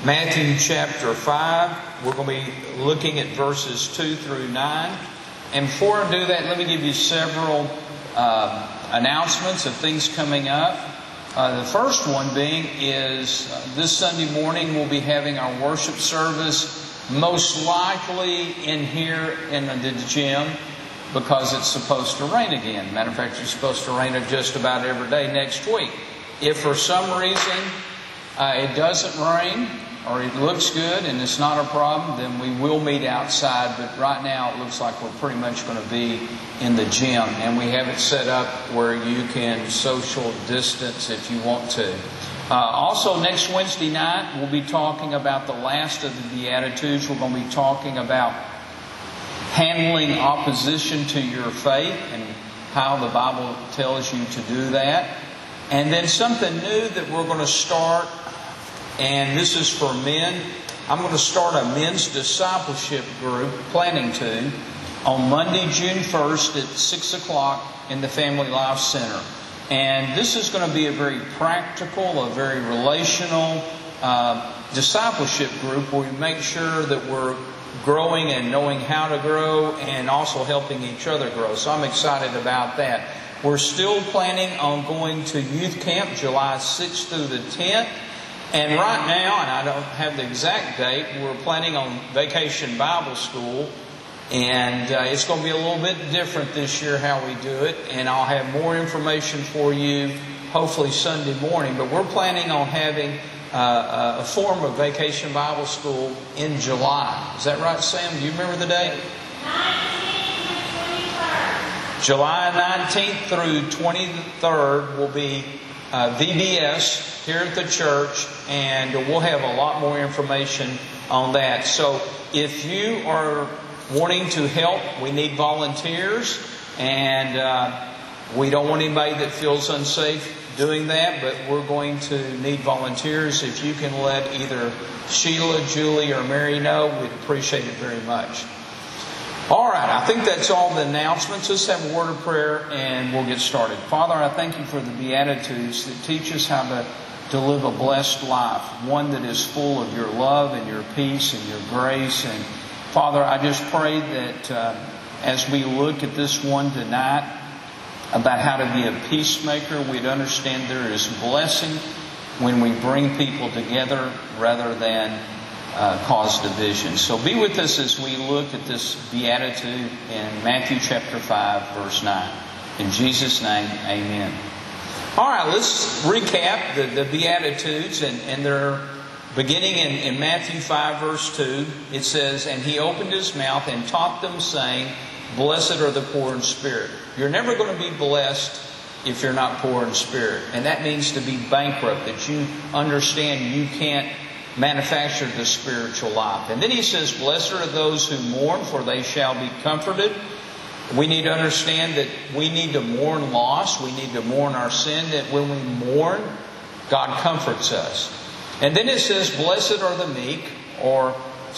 Matthew chapter 5. We're going to be looking at verses 2 through 9. And before I do that, let me give you several announcements of things coming up. The first one being is this Sunday morning we'll be having our worship service, most likely in here in the gym, because it's supposed to rain again. Matter of fact, it's supposed to rain just about every day next week. If for some reason it doesn't rain, or it looks good and it's not a problem, then we will meet outside. But right now it looks like we're pretty much going to be in the gym. And we have it set up where you can social distance if you want to. Also, next Wednesday night, we'll be talking about the last of the Beatitudes. We're going to be talking about handling opposition to your faith and how the Bible tells you to do that. And then something new that we're going to start, and this is for men. I'm going to start a men's discipleship group, planning to, on Monday, June 1st at 6 o'clock in the Family Life Center. And this is going to be a very practical, a very relational discipleship group where we make sure that we're growing and knowing how to grow and also helping each other grow. So I'm excited about that. We're still planning on going to youth camp July 6th through the 10th. And right now, and I don't have the exact date, we're planning on Vacation Bible School. And it's going to be a little bit different this year how we do it. And I'll have more information for you hopefully Sunday morning. But we're planning on having a form of Vacation Bible School in July. Is that right, Sam? Do you remember the date? 19th through 23rd. July 19th through 23rd will be VBS here at the church, and we'll have a lot more information on that. So if you are wanting to help, we need volunteers, and we don't want anybody that feels unsafe doing that, but we're going to need volunteers. If you can let either Sheila, Julie, or Mary know, we'd appreciate it very much. All right, I think that's all the announcements. Let's have a word of prayer and we'll get started. Father, I thank you for the Beatitudes that teach us how to live a blessed life, one that is full of your love and your peace and your grace. And Father, I just pray that as we look at this one tonight about how to be a peacemaker, we'd understand there is blessing when we bring people together rather than cause division. So be with us as we look at this beatitude in Matthew chapter 5, verse 9. In Jesus' name, amen. All right, let's recap the beatitudes, and they're beginning in Matthew 5, verse 2. It says, "And he opened his mouth and taught them, saying, Blessed are the poor in spirit." You're never going to be blessed if you're not poor in spirit. And that means to be bankrupt, that you understand you can't manufacture the spiritual life. And then he says, "Blessed are those who mourn, for they shall be comforted." We need to understand that we need to mourn loss. We need to mourn our sin, that when we mourn, God comforts us. And then it says, "Blessed are the meek," or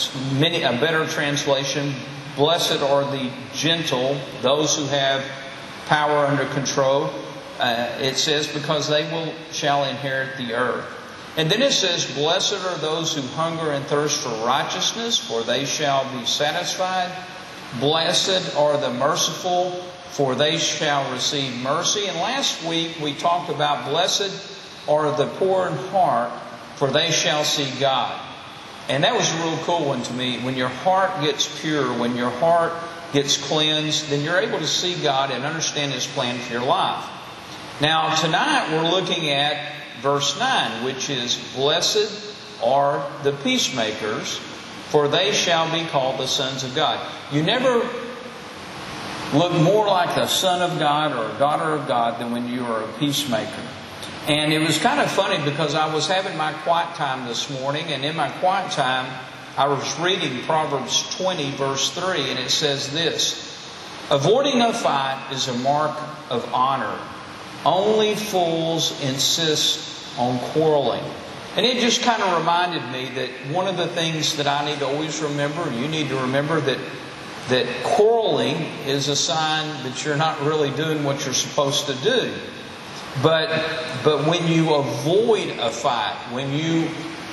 a better translation, "Blessed are the gentle," those who have power under control. It says, "Because they shall inherit the earth." And then it says, "Blessed are those who hunger and thirst for righteousness, for they shall be satisfied. Blessed are the merciful, for they shall receive mercy." And last week we talked about blessed are the poor in heart, for they shall see God. And that was a real cool one to me. When your heart gets pure, when your heart gets cleansed, then you're able to see God and understand His plan for your life. Now tonight we're looking at verse 9, which is, "Blessed are the peacemakers, for they shall be called the sons of God." You never look more like a son of God or a daughter of God than when you are a peacemaker. And it was kind of funny because I was having my quiet time this morning, and in my quiet time I was reading Proverbs 20 verse 3, and it says this, "Avoiding a fight is a mark of honor. Only fools insist on quarreling." And it just kind of reminded me that one of the things that I need to always remember, and you need to remember, that quarreling is a sign that you're not really doing what you're supposed to do. But when you avoid a fight, when you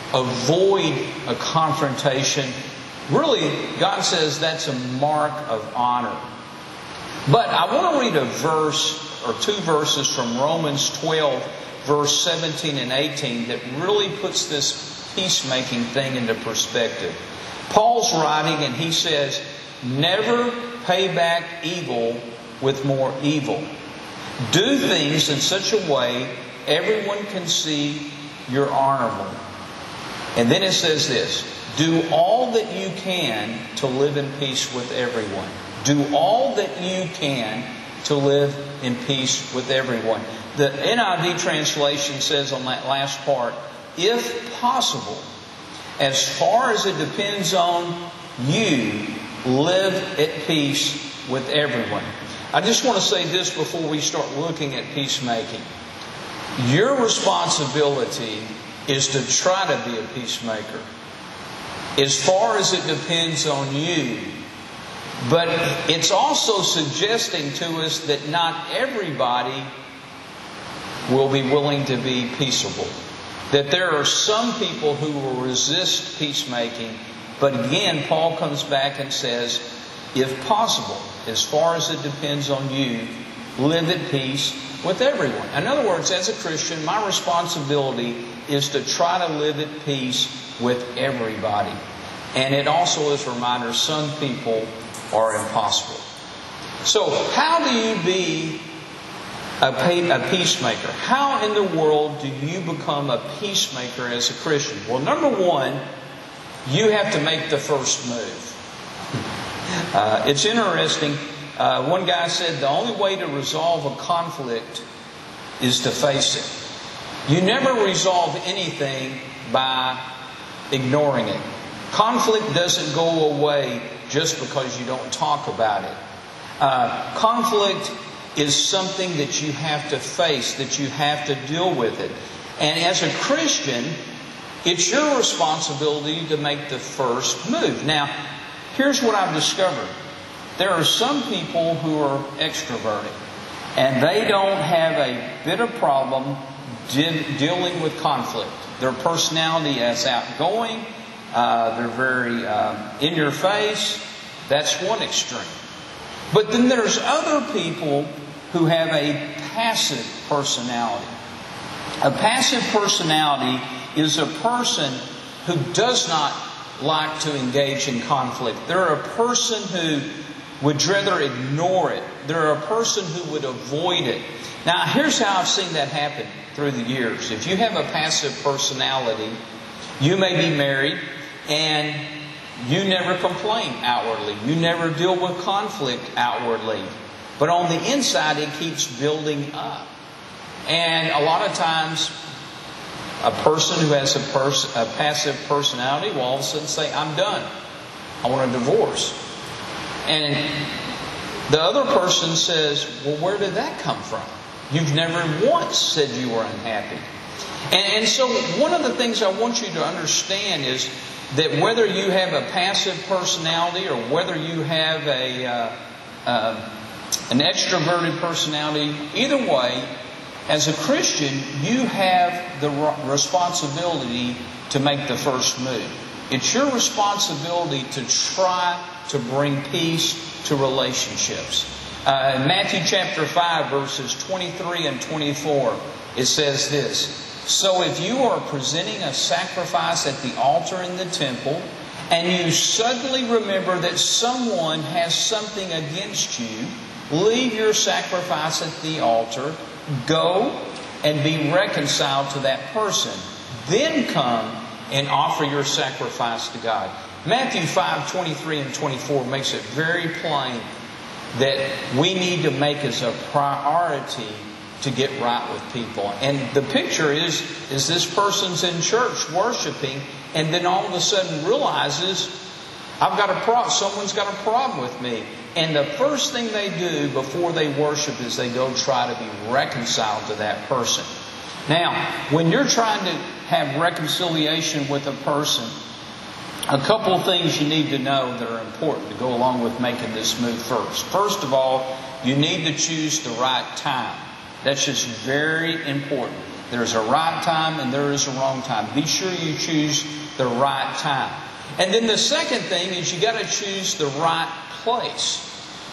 avoid a confrontation. Really, God says that's a mark of honor. But I want to read a verse or two verses from Romans 12, verse 17 and 18 that really puts this peacemaking thing into perspective. Paul's writing and he says, "Never pay back evil with more evil. Do things in such a way everyone can see you're honorable." And then it says this, "Do all that you can to live in peace with everyone." Do all that you can to live in peace with everyone. The NIV translation says on that last part, "If possible, as far as it depends on you, live at peace with everyone." I just want to say this before we start looking at peacemaking. Your responsibility is to try to be a peacemaker. As far as it depends on you. But it's also suggesting to us that not everybody will be willing to be peaceable. That there are some people who will resist peacemaking. But again, Paul comes back and says, if possible, as far as it depends on you, live at peace with everyone. In other words, as a Christian, my responsibility is to try to live at peace with everybody. And it also is a reminder, some people are impossible. So, how do you be a peacemaker? How in the world do you become a peacemaker as a Christian? Well, number one, you have to make the first move. It's interesting. One guy said the only way to resolve a conflict is to face it. You never resolve anything by ignoring it. Conflict doesn't go away just because you don't talk about it. Conflict is something that you have to face, that you have to deal with it. And as a Christian, it's your responsibility to make the first move. Now, here's what I've discovered. There are some people who are extroverted, and they don't have a bit of problem dealing with conflict. Their personality is outgoing. They're very in your face. That's one extreme. But then there's other people who have a passive personality. A passive personality is a person who does not like to engage in conflict. They're a person who would rather ignore it. They're a person who would avoid it. Now, here's how I've seen that happen through the years. If you have a passive personality, you may be married and you never complain outwardly. You never deal with conflict outwardly. But on the inside, it keeps building up. And a lot of times, a person who has a passive personality will all of a sudden say, "I'm done. I want a divorce." And the other person says, "Well, where did that come from? You've never once said you were unhappy." And so one of the things I want you to understand is that whether you have a passive personality or whether you have an extroverted personality, either way, as a Christian, you have the responsibility to make the first move. It's your responsibility to try to bring peace to relationships. In Matthew chapter 5, verses 23 and 24, it says this, "So if you are presenting a sacrifice at the altar in the temple, and you suddenly remember that someone has something against you, leave your sacrifice at the altar, go and be reconciled to that person. Then come and offer your sacrifice to God." Matthew 5, 23 and 24 makes it very plain that we need to make as a priority to get right with people. And the picture is this person's in church worshiping and then all of a sudden realizes, I've got a problem. Someone's got a problem with me. And the first thing they do before they worship is they go try to be reconciled to that person. Now, when you're trying to have reconciliation with a person, a couple of things you need to know that are important to go along with making this move first. First of all, you need to choose the right time. That's just very important. There's a right time and there is a wrong time. Be sure you choose the right time. And then the second thing is you got to choose the right place.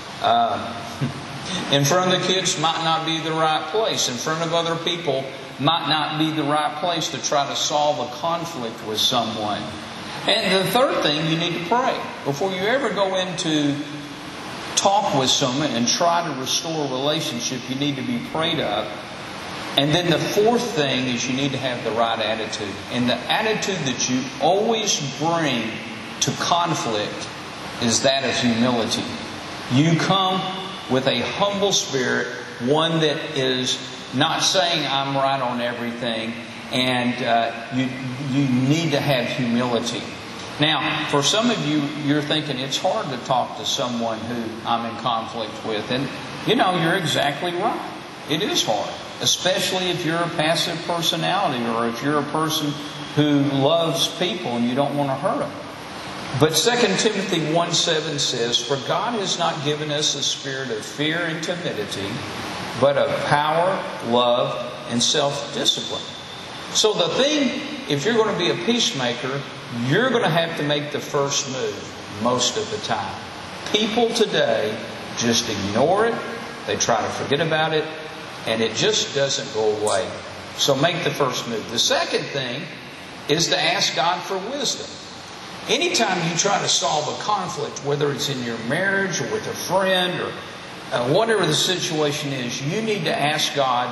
In front of the kids might not be the right place. In front of other people might not be the right place to try to solve a conflict with someone. And the third thing, you need to pray. Before you ever go into talk with someone and try to restore a relationship, you need to be prayed up. And then the fourth thing is you need to have the right attitude. And the attitude that you always bring to conflict is that of humility. You come with a humble spirit, one that is not saying I'm right on everything, and you need to have humility. Now, for some of you, you're thinking it's hard to talk to someone who I'm in conflict with. And, you're exactly right. It is hard, especially if you're a passive personality or if you're a person who loves people and you don't want to hurt them. But 2 Timothy 1:7 says, "For God has not given us a spirit of fear and timidity, but of power, love, and self-discipline." So the thing, if you're going to be a peacemaker, you're going to have to make the first move most of the time. People today just ignore it. They try to forget about it. And it just doesn't go away. So make the first move. The second thing is to ask God for wisdom. Anytime you try to solve a conflict, whether it's in your marriage or with a friend or whatever the situation is, you need to ask God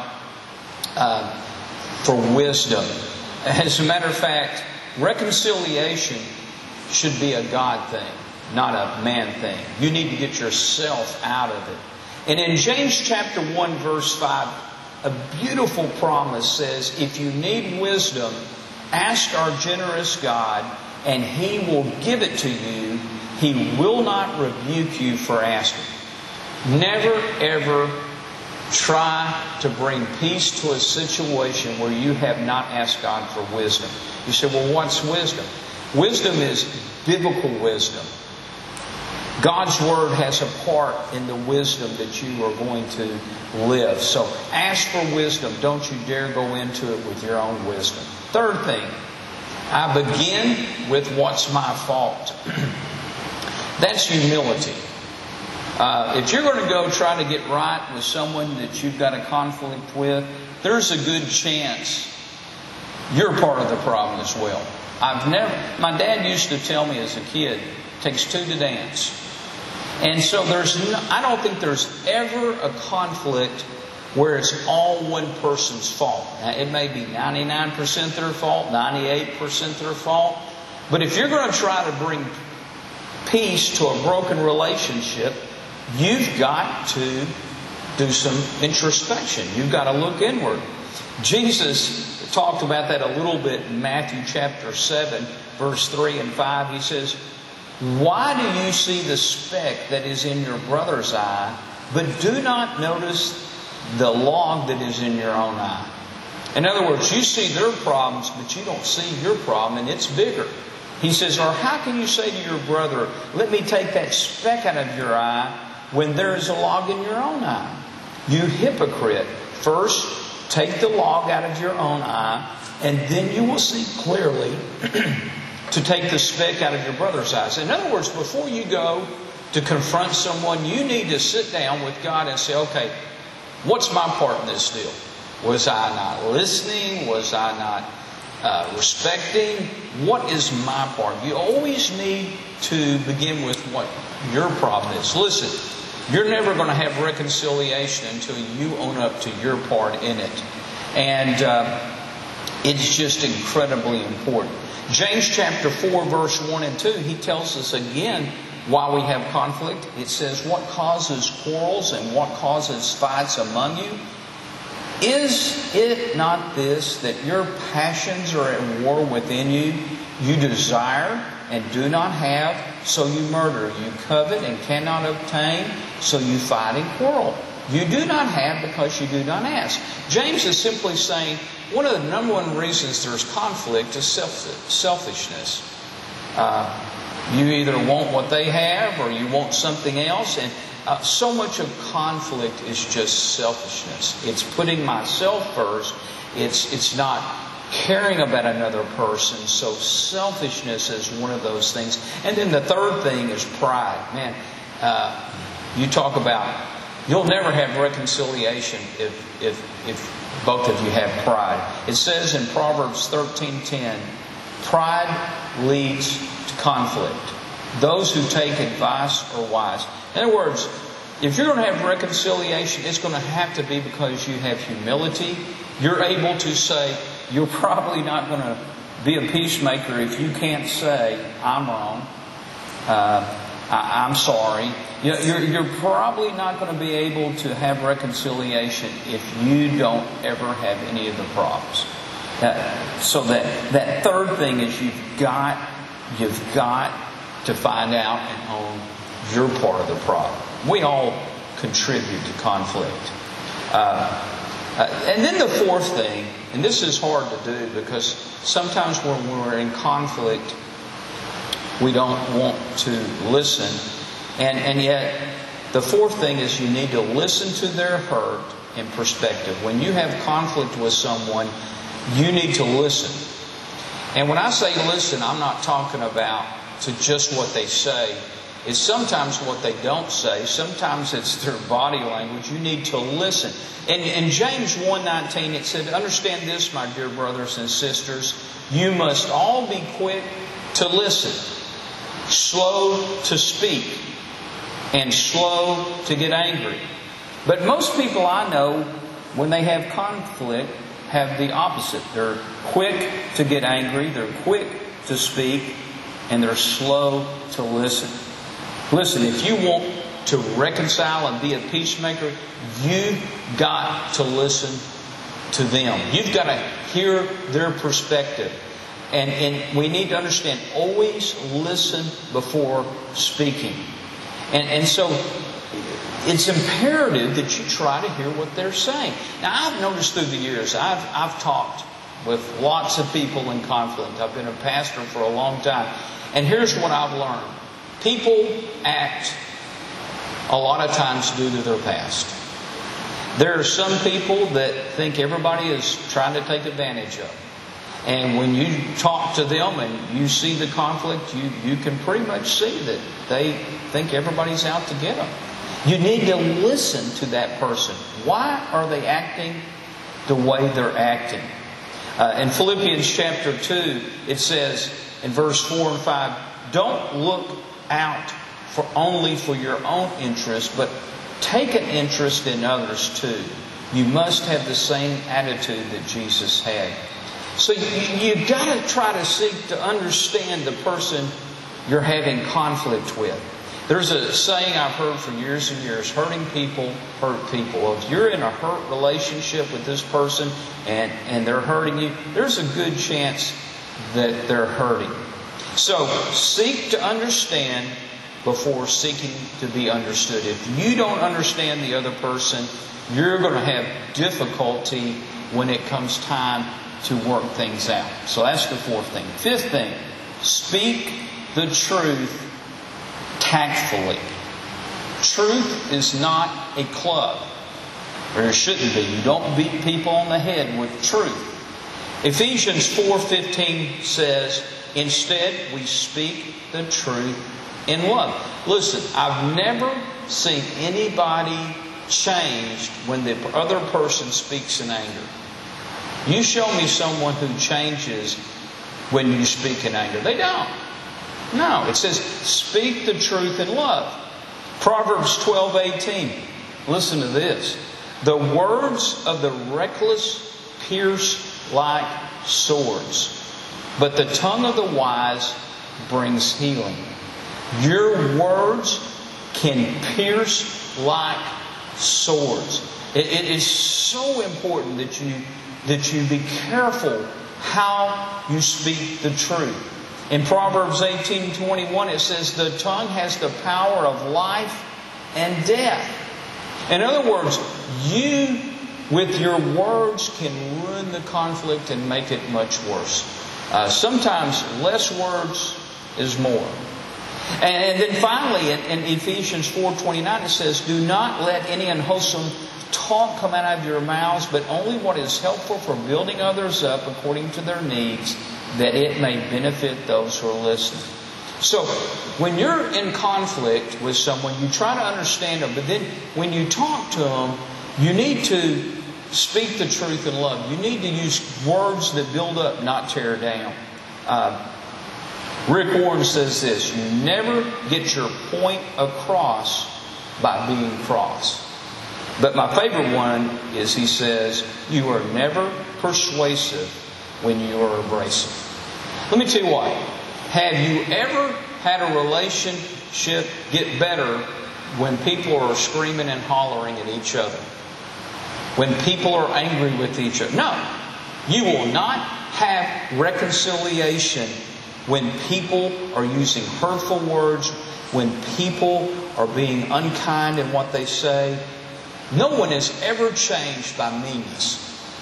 for wisdom. As a matter of fact, reconciliation should be a God thing, not a man thing. You need to get yourself out of it. And in James chapter 1 verse 5, a beautiful promise says, "If you need wisdom, ask our generous God, and He will give it to you. He will not rebuke you for asking." Never ever try to bring peace to a situation where you have not asked God for wisdom. You say, well, what's wisdom? Wisdom is biblical wisdom. God's Word has a part in the wisdom that you are going to live. So ask for wisdom. Don't you dare go into it with your own wisdom. Third thing, I begin with what's my fault. That's humility. If you're going to go try to get right with someone that you've got a conflict with, there's a good chance you're part of the problem as well. My dad used to tell me as a kid, it takes two to dance. And so I don't think there's ever a conflict where it's all one person's fault. Now, it may be 99% their fault, 98% their fault. But if you're going to try to bring peace to a broken relationship, you've got to do some introspection. You've got to look inward. Jesus talked about that a little bit in Matthew chapter 7, verse 3 and 5. He says, "Why do you see the speck that is in your brother's eye, but do not notice the log that is in your own eye?" In other words, you see their problems, but you don't see your problem, and it's bigger. He says, or how can you say to your brother, "Let me take that speck out of your eye," when there is a log in your own eye? You hypocrite. First, take the log out of your own eye, and then you will see clearly to take the speck out of your brother's eyes. In other words, before you go to confront someone, you need to sit down with God and say, okay, what's my part in this deal? Was I not listening? Was I not respecting? What is my part? You always need to begin with what your problem is. Listen, you're never going to have reconciliation until you own up to your part in it. And it's just incredibly important. James chapter 4 verse 1 and 2, he tells us again why we have conflict. It says, "What causes quarrels and what causes fights among you? Is it not this, that your passions are at war within you? You desire and do not have, so you murder. You covet and cannot obtain, so you fight and quarrel. You do not have because you do not ask." James is simply saying one of the number one reasons there's conflict is selfishness. You either want what they have or you want something else. And so much of conflict is just selfishness. It's putting myself first. It's not caring about another person. So selfishness is one of those things. And then the third thing is pride. Man, you talk about, you'll never have reconciliation if both of you have pride. It says in Proverbs 13:10, pride leads to conflict. Those who take advice are wise. In other words, if you're going to have reconciliation, it's going to have to be because you have humility. You're able to say, you're probably not going to be a peacemaker if you can't say, I'm wrong, I'm sorry. You're probably not going to be able to have reconciliation if you don't ever have any of the problems. So that third thing is you've got to find out and own your part of the problem. We all contribute to conflict. And then the fourth thing, and this is hard to do because sometimes when we're in conflict, we don't want to listen. And yet, the fourth thing is you need to listen to their hurt and perspective. When you have conflict with someone, you need to listen. And when I say listen, I'm not talking about to just what they say. It's sometimes what they don't say. Sometimes it's their body language. You need to listen. In James 1:19, it said, understand this, my dear brothers and sisters. You must all be quick to listen, slow to speak, and slow to get angry. But most people I know, when they have conflict, have the opposite. They're quick to get angry, they're quick to speak, and they're slow to listen. Listen, if you want to reconcile and be a peacemaker, you've got to listen to them. You've got to hear their perspective. And we need to understand, always listen before speaking. And so it's imperative that you try to hear what they're saying. Now, I've noticed through the years, I've talked with lots of people in conflict. I've been a pastor for a long time. And here's what I've learned. People act a lot of times due to their past. There are some people that think everybody is trying to take advantage of. And when you talk to them and you see the conflict, you can pretty much see that they think everybody's out to get them. You need to listen to that person. Why are they acting the way they're acting? In Philippians chapter 2, it says in verse 4 and 5, don't look out only for your own interest, but take an interest in others too. You must have the same attitude that Jesus had. So you've got to try to seek to understand the person you're having conflict with. There's a saying I've heard for years and years, hurting people hurt people. Well, if you're in a hurt relationship with this person and they're hurting you, there's a good chance that they're hurting. So seek to understand before seeking to be understood. If you don't understand the other person, you're going to have difficulty when it comes time to work things out. So that's the fourth thing. Fifth thing, speak the truth tactfully. Truth is not a club, or it shouldn't be. You don't beat people on the head with truth. Ephesians 4:15 says, instead we speak the truth in love. Listen, I've never seen anybody changed when the other person speaks in anger. You show me someone who changes when you speak in anger. They don't. No, it says speak the truth in love. Proverbs 12:18. Listen to this. The words of the reckless pierce like swords, but the tongue of the wise brings healing. Your words can pierce like swords. It is so important that you be careful how you speak the truth. In Proverbs 18:21 it says the tongue has the power of life and death. In other words, you with your words can ruin the conflict and make it much worse. Sometimes less words is more. And then finally, in Ephesians 4:29, it says, "Do not let any unwholesome talk come out of your mouths, but only what is helpful for building others up according to their needs, that it may benefit those who are listening." So, when you're in conflict with someone, you try to understand them, but then when you talk to them, you need to speak the truth in love. You need to use words that build up, not tear down. Rick Warren says this: "You never get your point across by being cross." But my favorite one is, he says, "You are never persuasive when you are abrasive." Let me tell you what. Have you ever had a relationship get better when people are screaming and hollering at each other? When people are angry with each other? No. You will not have reconciliation when people are using hurtful words, when people are being unkind in what they say. No one is ever changed by meanness.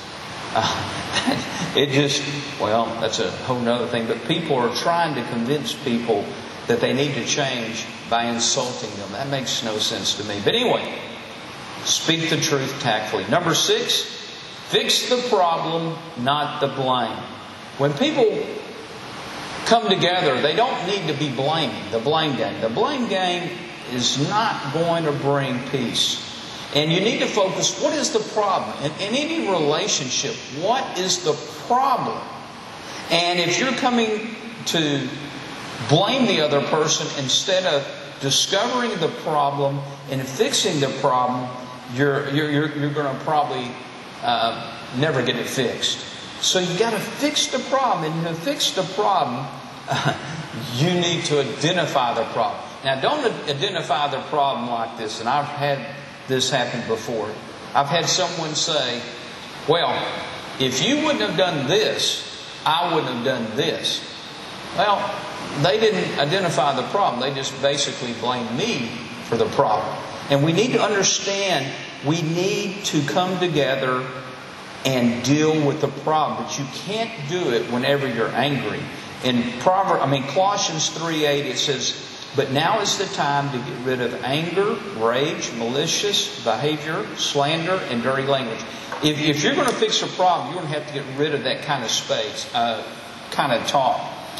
That's a whole nother thing. But people are trying to convince people that they need to change by insulting them. That makes no sense to me. But anyway, speak the truth tactfully. Number 6, fix the problem, not the blame. When people come together, they don't need to be blaming. The blame game. The blame game is not going to bring peace. And you need to focus, what is the problem? In any relationship, what is the problem? And if you're coming to blame the other person instead of discovering the problem and fixing the problem, you're going to probably never get it fixed. So you got to fix the problem. And to fix the problem, you need to identify the problem. Now, don't identify the problem like this. And I've had this happen before. I've had someone say, "Well, if you wouldn't have done this, I wouldn't have done this." Well, they didn't identify the problem. They just basically blamed me for the problem. And we need to understand, we need to come together and deal with the problem. But you can't do it whenever you're angry. In Colossians 3:8, it says, "But now is the time to get rid of anger, rage, malicious behavior, slander, and dirty language." If you're going to fix a problem, you're going to have to get rid of that kind of space, kind of talk.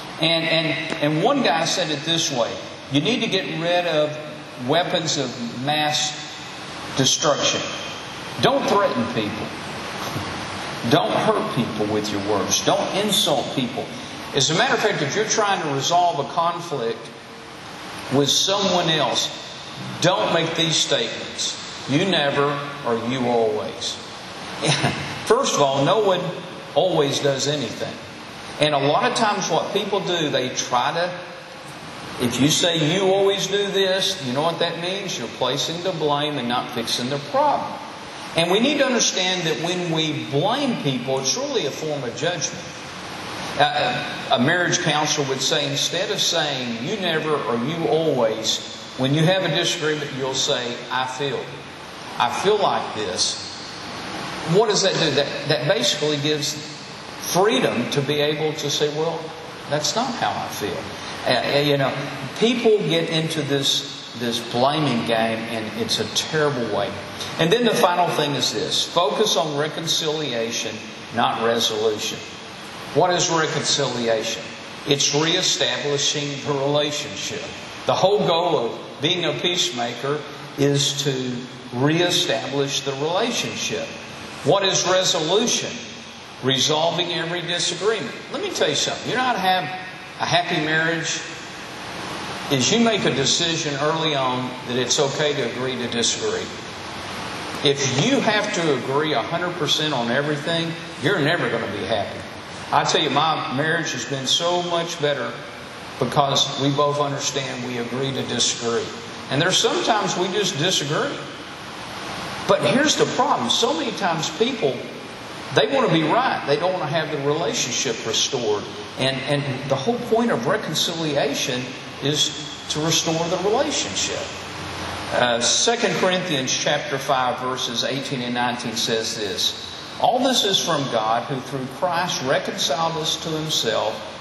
And one guy said it this way: you need to get rid of weapons of mass destruction. Don't threaten people. Don't hurt people with your words. Don't insult people. As a matter of fact, if you're trying to resolve a conflict with someone else, don't make these statements: "You never," or "You always." First of all, no one always does anything. And a lot of times what people do, they try to, if you say "you always do this," you know what that means? You're placing the blame and not fixing the problem. And we need to understand that when we blame people, it's really a form of judgment. A marriage counselor would say, instead of saying "you never" or "you always," when you have a disagreement, you'll say "I feel like this." What does that do? That basically gives freedom to be able to say, "Well, that's not how I feel." People get into this blaming game, and it's a terrible way. And then the final thing is this: focus on reconciliation, not resolution. What is reconciliation? It's reestablishing the relationship. The whole goal of being a peacemaker is to reestablish the relationship. What is resolution? Resolving every disagreement. Let me tell you something. You know how to have a happy marriage is you make a decision early on that it's okay to agree to disagree. If you have to agree 100% on everything, you're never going to be happy. I tell you, my marriage has been so much better because we both understand we agree to disagree. And there's sometimes we just disagree. But here's the problem. So many times people, they want to be right. They don't want to have the relationship restored. And the whole point of reconciliation is to restore the relationship. 2 Corinthians chapter 5 verses 18 and 19 says this: "All this is from God, who through Christ reconciled us to Himself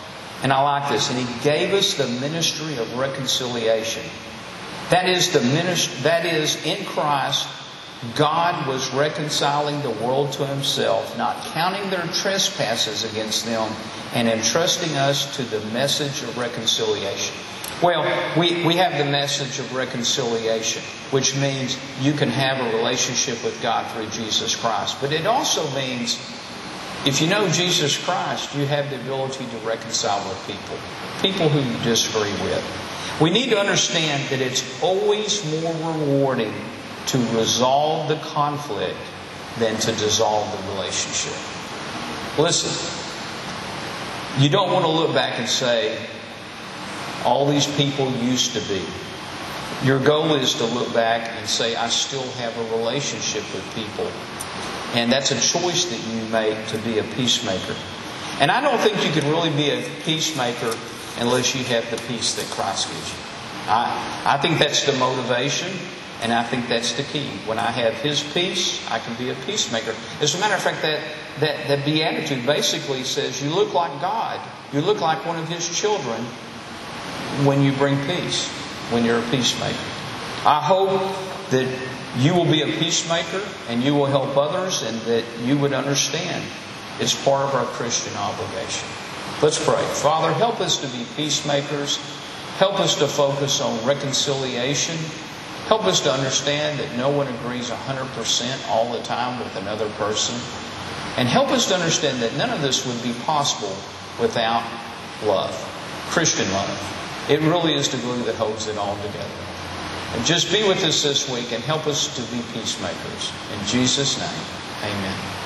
And I like this. And He gave us the ministry of reconciliation. That is in Christ, God was reconciling the world to Himself, not counting their trespasses against them, and entrusting us to the message of reconciliation. Well, we have the message of reconciliation, which means you can have a relationship with God through Jesus Christ. But it also means, if you know Jesus Christ, you have the ability to reconcile with people who you disagree with. We need to understand that it's always more rewarding to resolve the conflict than to dissolve the relationship. Listen, you don't want to look back and say, all these people used to be. Your goal is to look back and say, I still have a relationship with people. And that's a choice that you make to be a peacemaker. And I don't think you can really be a peacemaker unless you have the peace that Christ gives you. I think that's the motivation, and I think that's the key. When I have His peace, I can be a peacemaker. As a matter of fact, that beatitude basically says you look like God. You look like one of His children when you bring peace, when you're a peacemaker. I hope that you will be a peacemaker and you will help others, and that you would understand it's part of our Christian obligation. Let's pray. Father, help us to be peacemakers. Help us to focus on reconciliation. Help us to understand that no one agrees 100% all the time with another person. And help us to understand that none of this would be possible without love, Christian love. It really is the glue that holds it all together. And just be with us this week and help us to be peacemakers. In Jesus' name, amen.